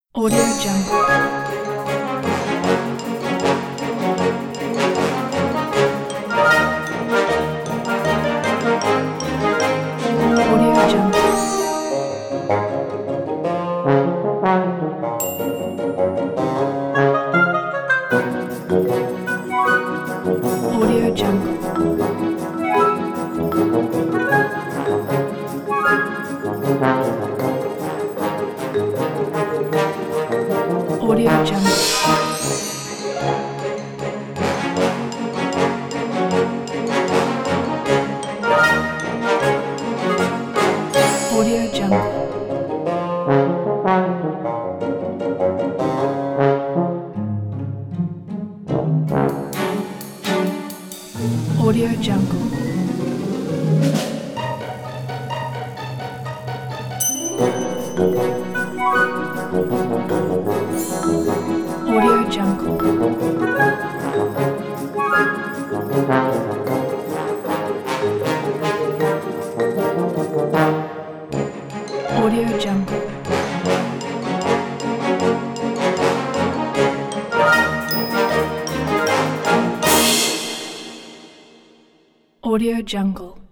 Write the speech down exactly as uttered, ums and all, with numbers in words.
Audio Jungle. Audio Jungle. Audio Jungle. Audio Jungle. Audio Jungle. Audio Jungle. Audio Jungle. Audio Jungle. Audio Jungle.